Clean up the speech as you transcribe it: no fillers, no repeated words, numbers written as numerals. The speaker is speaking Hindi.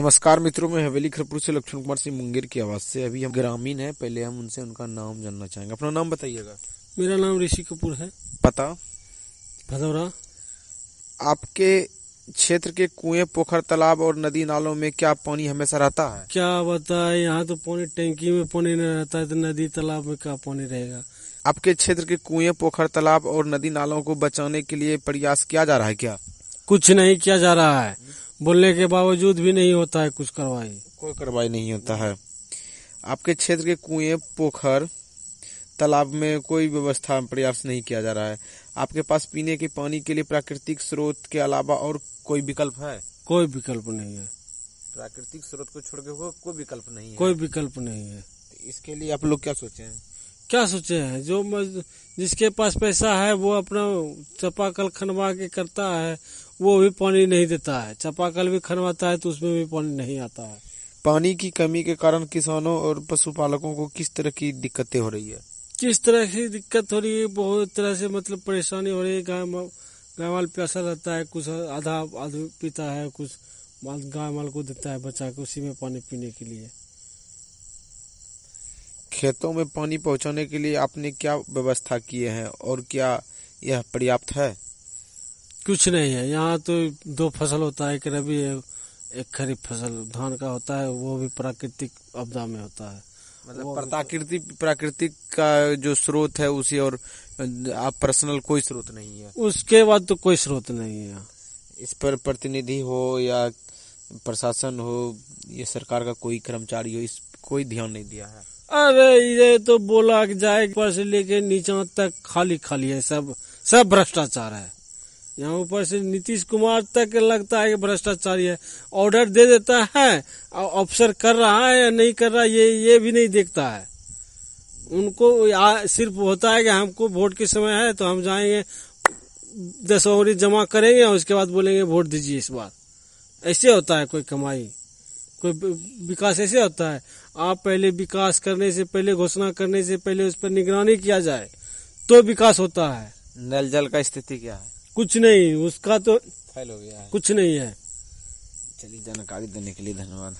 नमस्कार मित्रों, मैं हवेली खरपुर से लक्ष्मण कुमार सिंह मुंगेर की आवाज से। अभी हम ग्रामीण हैं, पहले हम उनसे उनका नाम जानना चाहेंगे। अपना नाम बताइएगा। मेरा नाम ऋषि कपूर है। पता? भदौरा। आपके क्षेत्र के कुएं, पोखर, तालाब और नदी नालों में क्या पानी हमेशा रहता है? क्या बताए, यहाँ तो पानी टैंकी में पानी नहीं रहता है, तो नदी तालाब में क्या पानी रहेगा। आपके क्षेत्र के कुएं, पोखर, तालाब और नदी नालों को बचाने के लिए प्रयास किया जा रहा है क्या? कुछ नहीं किया जा रहा है, बोलने के बावजूद भी नहीं होता है कुछ कार्रवाई। कोई कार्रवाई नहीं होता है। आपके क्षेत्र के कुएं, पोखर, तालाब में कोई व्यवस्था, प्रयास नहीं किया जा रहा है। आपके पास पीने के पानी के लिए प्राकृतिक स्रोत के अलावा और कोई विकल्प है? कोई विकल्प नहीं है। प्राकृतिक स्रोत को छोड़ के कोई विकल्प नहीं है? कोई विकल्प नहीं है। इसके लिए आप लोग क्या सोचे हैं? क्या सोचे हैं, जो जिसके पास पैसा है वो अपना चापाकल खनवा के करता है, वो भी पानी नहीं देता है। चापाकल भी खनवाता है तो उसमें भी पानी नहीं आता है। पानी की कमी के कारण किसानों और पशुपालकों को किस तरह की दिक्कतें हो रही है? किस तरह की दिक्कत हो रही है, बहुत तरह से मतलब परेशानी हो रही है। गाय माल प्यासा रहता है, कुछ आधा पीता है, कुछ गाय माल को देता है बचा के, उसी में पानी पीने के लिए। खेतों में पानी पहुंचाने के लिए आपने क्या व्यवस्था किए हैं और क्या यह पर्याप्त है? कुछ नहीं है। यहाँ तो 2 फसल होता है, एक रबी एक खरीफ फसल धान का होता है, वो भी प्राकृतिक आपदा में होता है। मतलब प्राकृतिक का जो स्रोत है उसी, और आप पर्सनल कोई स्रोत नहीं है? उसके बाद तो कोई स्रोत नहीं है यहाँ। इस पर प्रतिनिधि हो या प्रशासन हो या सरकार का कोई कर्मचारी हो, इस कोई ध्यान नहीं दिया है? अरे ये तो बोला कि जाए ऊपर से लेके नीचे तक खाली खाली है, सब भ्रष्टाचार है। यहाँ ऊपर से नीतीश कुमार तक लगता है कि भ्रष्टाचारी है। ऑर्डर दे देता है, अफसर कर रहा है या नहीं कर रहा ये भी नहीं देखता है। उनको सिर्फ होता है कि हमको वोट के समय है तो हम जाएंगे 10 ओवरी जमा करेंगे और उसके बाद बोलेंगे वोट दीजिए इस बार। ऐसे होता है कोई कमाई, कोई विकास ऐसे होता है। आप पहले विकास करने से पहले, घोषणा करने से पहले उस पर निगरानी किया जाए तो विकास होता है। नल जल का स्थिति क्या है? कुछ नहीं, उसका तो फेल हो गया है। कुछ नहीं है। चलिए, जानकारी देने के लिए धन्यवाद।